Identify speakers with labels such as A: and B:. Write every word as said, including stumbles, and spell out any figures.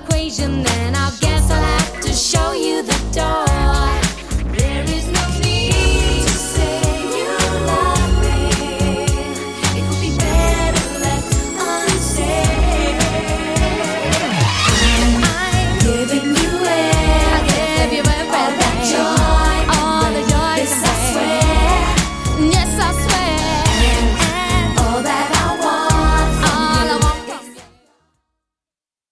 A: equation, then I guess I'll have to show you the door.